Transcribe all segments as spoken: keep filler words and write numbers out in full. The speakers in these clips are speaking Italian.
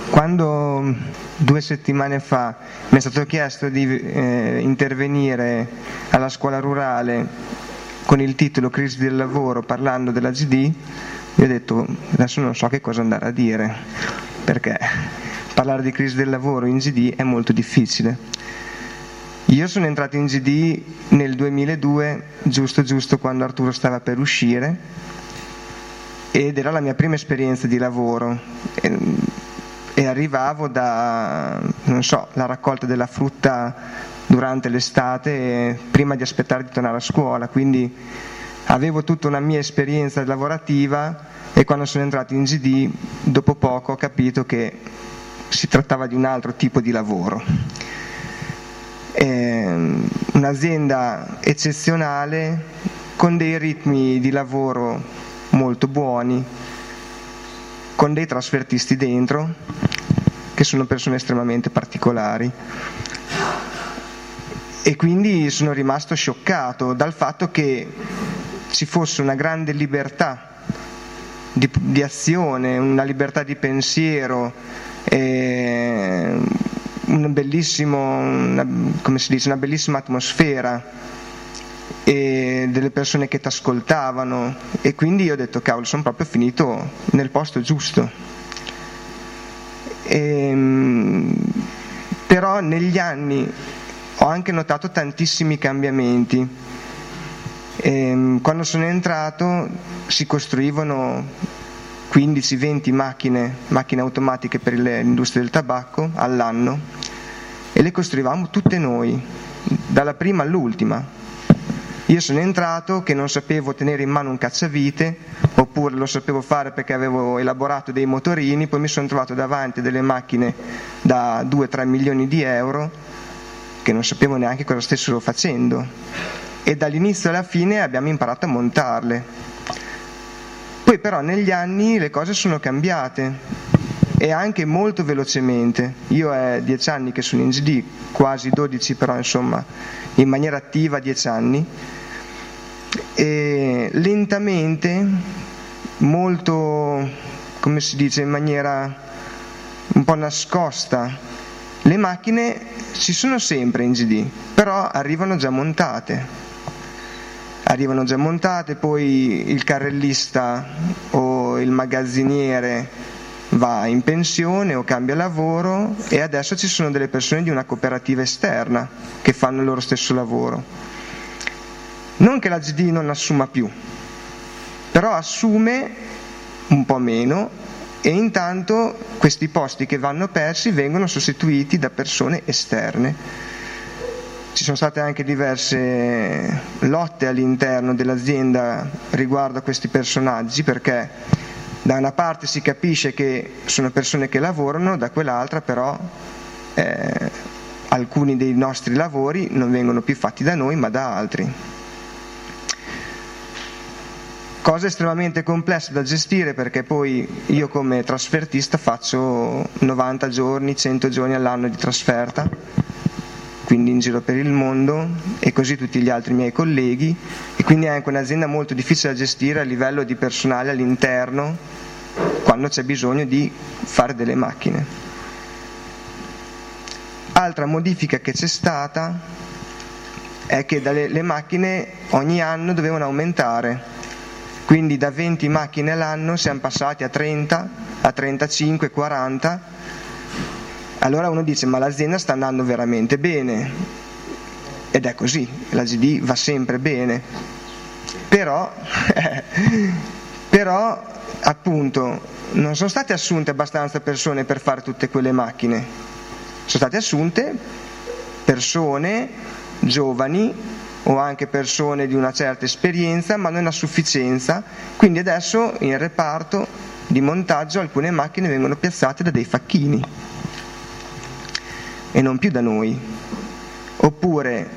Quando due settimane fa mi è stato chiesto di eh, intervenire alla scuola rurale con il titolo Crisi del lavoro parlando della G D, io ho detto adesso non so che cosa andare a dire, perché parlare di crisi del lavoro in G D è molto difficile. Io sono entrato in G D nel duemiladue, giusto giusto quando Arturo stava per uscire, ed era la mia prima esperienza di lavoro e, e arrivavo da, non so, la raccolta della frutta durante l'estate prima di aspettare di tornare a scuola, quindi avevo tutta una mia esperienza lavorativa e quando sono entrato in G D dopo poco ho capito che si trattava di un altro tipo di lavoro. È un'azienda eccezionale con dei ritmi di lavoro molto buoni, con dei trasfertisti dentro che sono persone estremamente particolari, e quindi sono rimasto scioccato dal fatto che ci fosse una grande libertà di, di azione, una libertà di pensiero, eh, un bellissimo, una, come si dice, una bellissima atmosfera e delle persone che ti ascoltavano, e quindi io ho detto cavolo, sono proprio finito nel posto giusto. E, però negli anni ho anche notato tantissimi cambiamenti. E, quando sono entrato si costruivano quindici venti macchine, macchine automatiche per l'industria del tabacco all'anno, e le costruivamo tutte noi, dalla prima all'ultima. Io sono entrato che non sapevo tenere in mano un cacciavite, oppure lo sapevo fare perché avevo elaborato dei motorini, poi mi sono trovato davanti delle macchine da due tre milioni di euro che non sapevo neanche cosa stessero facendo, e dall'inizio alla fine abbiamo imparato a montarle. Poi però negli anni le cose sono cambiate, e anche molto velocemente. Io è dieci anni che sono in G D, quasi dodici, però insomma in maniera attiva dieci anni, e lentamente, molto, come si dice, in maniera un po' nascosta, le macchine ci sono sempre in G D, però arrivano già montate. Arrivano già montate, poi il carrellista o il magazziniere va in pensione o cambia lavoro, e adesso ci sono delle persone di una cooperativa esterna che fanno il loro stesso lavoro. Non che la G D non assuma più, però assume un po' meno, e intanto questi posti che vanno persi vengono sostituiti da persone esterne. Ci sono state anche diverse lotte all'interno dell'azienda riguardo a questi personaggi, perché da una parte si capisce che sono persone che lavorano, da quell'altra però eh, alcuni dei nostri lavori non vengono più fatti da noi ma da altri. Cosa estremamente complessa da gestire, perché poi io come trasfertista faccio novanta giorni, cento giorni all'anno di trasferta, quindi in giro per il mondo, e così tutti gli altri miei colleghi, e quindi è anche un'azienda molto difficile da gestire a livello di personale all'interno quando c'è bisogno di fare delle macchine. Altra modifica che c'è stata è che dalle, le macchine ogni anno dovevano aumentare, quindi da venti macchine all'anno siamo passati a trenta, a trentacinque, quaranta. Allora uno dice ma l'azienda sta andando veramente bene, ed è così, la G D va sempre bene, però, però appunto non sono state assunte abbastanza persone per fare tutte quelle macchine, sono state assunte persone giovani o anche persone di una certa esperienza, ma non a sufficienza, quindi adesso in reparto di montaggio alcune macchine vengono piazzate da dei facchini e non più da noi, oppure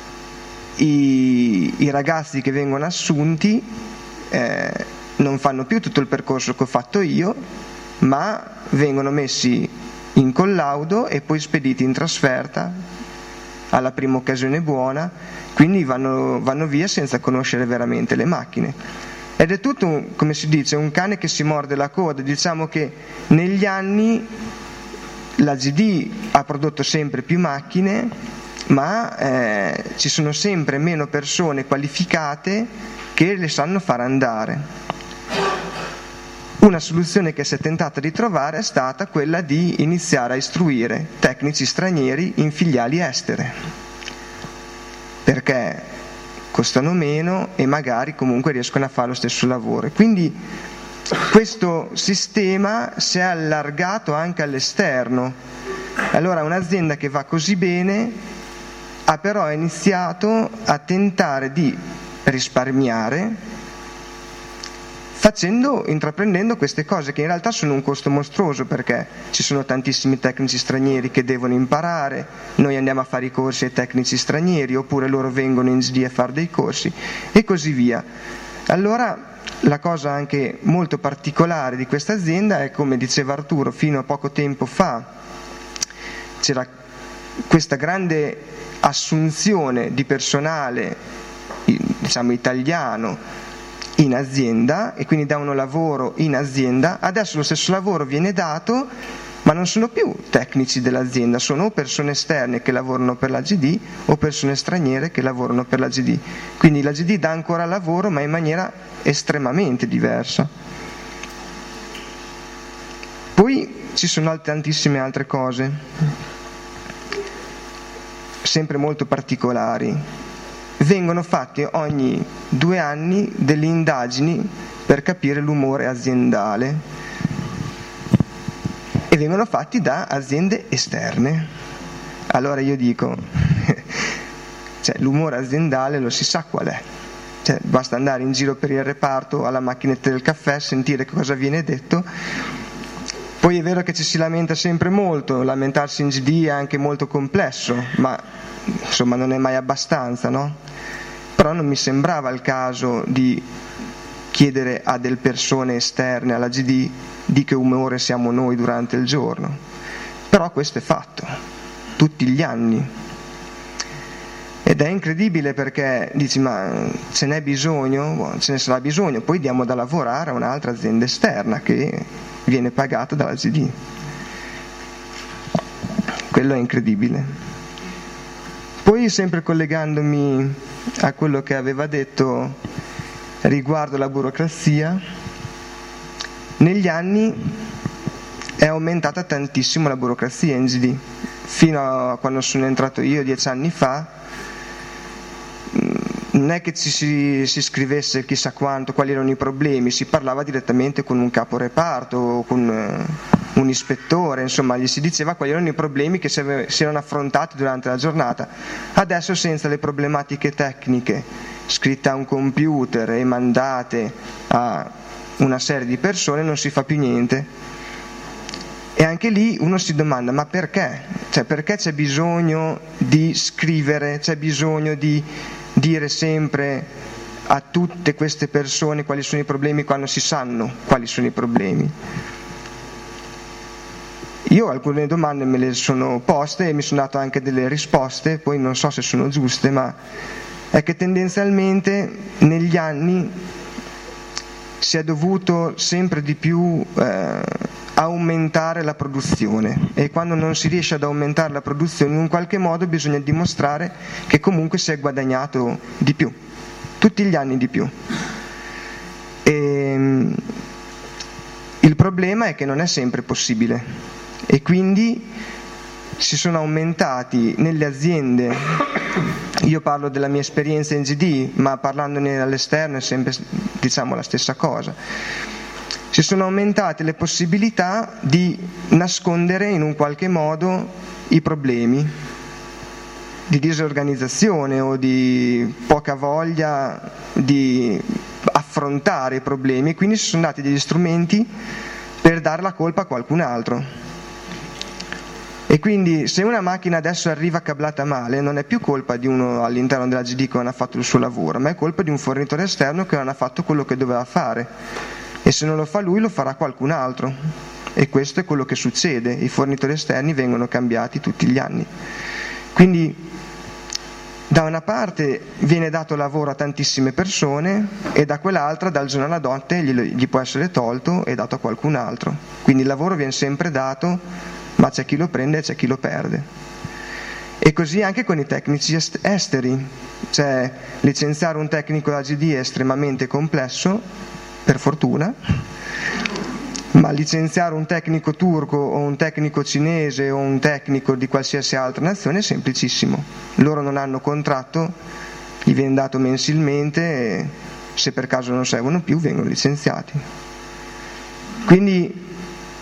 i, i ragazzi che vengono assunti eh, non fanno più tutto il percorso che ho fatto io, ma vengono messi in collaudo e poi spediti in trasferta alla prima occasione buona, quindi vanno, vanno via senza conoscere veramente le macchine. Ed è tutto, come si dice, un cane che si morde la coda. Diciamo che negli anni la G D ha prodotto sempre più macchine, ma eh, ci sono sempre meno persone qualificate che le sanno far andare. Una soluzione che si è tentata di trovare è stata quella di iniziare a istruire tecnici stranieri in filiali estere, perché costano meno e magari comunque riescono a fare lo stesso lavoro. Quindi questo sistema si è allargato anche all'esterno. Allora un'azienda che va così bene ha però iniziato a tentare di risparmiare facendo, intraprendendo queste cose che in realtà sono un costo mostruoso, perché ci sono tantissimi tecnici stranieri che devono imparare, noi andiamo a fare i corsi ai tecnici stranieri, oppure loro vengono in G D a fare dei corsi e così via. Allora la cosa anche molto particolare di questa azienda è, come diceva Arturo, fino a poco tempo fa c'era questa grande assunzione di personale, diciamo italiano, in azienda, e quindi davano lavoro in azienda. Adesso lo stesso lavoro viene dato, ma non sono più tecnici dell'azienda, sono o persone esterne che lavorano per la G D o persone straniere che lavorano per la G D. Quindi la G D dà ancora lavoro, ma in maniera estremamente diversa. Poi ci sono tantissime altre cose, sempre molto particolari. Vengono fatte ogni due anni delle indagini per capire l'umore aziendale e vengono fatti da aziende esterne. Allora io dico, cioè, l'umore aziendale lo si sa qual è, cioè, basta andare in giro per il reparto alla macchinetta del caffè, sentire che cosa viene detto. Poi è vero che ci si lamenta sempre molto, lamentarsi in G D è anche molto complesso, ma insomma non è mai abbastanza, no? Però non mi sembrava il caso di chiedere a delle persone esterne alla G D di che umore siamo noi durante il giorno. Però questo è fatto, tutti gli anni. Ed è incredibile, perché dici, ma ce n'è bisogno? Ce ne sarà bisogno, poi diamo da lavorare a un'altra azienda esterna che viene pagata dalla G D. Quello è incredibile. Poi, sempre collegandomi a quello che aveva detto riguardo la burocrazia, negli anni è aumentata tantissimo la burocrazia in G D. Fino a quando sono entrato io dieci anni fa, non è che ci si, si scrivesse chissà quanto quali erano i problemi, si parlava direttamente con un capo reparto o con un ispettore, insomma gli si diceva quali erano i problemi che si, ave, si erano affrontati durante la giornata. Adesso, senza le problematiche tecniche scritte a un computer e mandate a una serie di persone, non si fa più niente. E anche lì uno si domanda, ma perché? Cioè, perché c'è bisogno di scrivere, c'è bisogno di dire sempre a tutte queste persone quali sono i problemi quando si sanno quali sono i problemi? Io alcune domande me le sono poste e mi sono dato anche delle risposte, poi non so se sono giuste, ma è che tendenzialmente negli anni si è dovuto sempre di più eh, aumentare la produzione, e quando non si riesce ad aumentare la produzione in un qualche modo bisogna dimostrare che comunque si è guadagnato di più, tutti gli anni di più. E il problema è che non è sempre possibile, e quindi si sono aumentati nelle aziende, io parlo della mia esperienza in G D, ma parlandone all'esterno è sempre, diciamo, la stessa cosa, si sono aumentate le possibilità di nascondere in un qualche modo i problemi di disorganizzazione o di poca voglia di affrontare i problemi, e quindi si sono dati degli strumenti per dare la colpa a qualcun altro. E quindi se una macchina adesso arriva cablata male, non è più colpa di uno all'interno della G D che non ha fatto il suo lavoro, ma è colpa di un fornitore esterno che non ha fatto quello che doveva fare, e se non lo fa lui lo farà qualcun altro, e questo è quello che succede, i fornitori esterni vengono cambiati tutti gli anni. Quindi da una parte viene dato lavoro a tantissime persone, e da quell'altra, dal giorno alla notte, gli, gli può essere tolto e dato a qualcun altro. Quindi il lavoro viene sempre dato, ma c'è chi lo prende e c'è chi lo perde. E così anche con i tecnici est- esteri, cioè licenziare un tecnico A G D è estremamente complesso, per fortuna, ma licenziare un tecnico turco o un tecnico cinese o un tecnico di qualsiasi altra nazione è semplicissimo. Loro non hanno contratto, gli viene dato mensilmente e se per caso non servono più vengono licenziati. Quindi,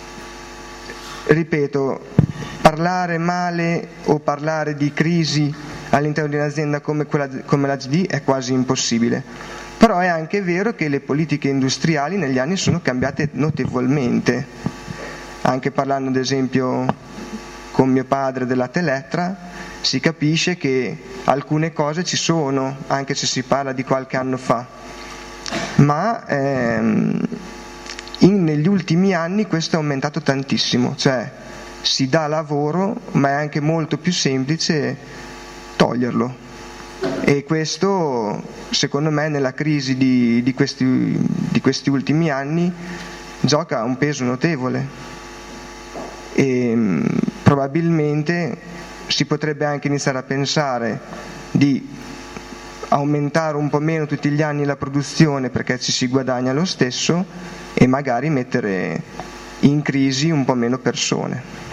ripeto, parlare male o parlare di crisi all'interno di un'azienda come, quella, come l'A G D è quasi impossibile. Però è anche vero che le politiche industriali negli anni sono cambiate notevolmente. Anche parlando ad esempio con mio padre della Telettra, si capisce che alcune cose ci sono, anche se si parla di qualche anno fa. Ma ehm, in, negli ultimi anni questo è aumentato tantissimo, cioè si dà lavoro, ma è anche molto più semplice toglierlo. E questo, secondo me, nella crisi di, di, questi, di questi ultimi anni gioca un peso notevole. E mh, probabilmente si potrebbe anche iniziare a pensare di aumentare un po' meno tutti gli anni la produzione perché ci si guadagna lo stesso e magari mettere in crisi un po' meno persone.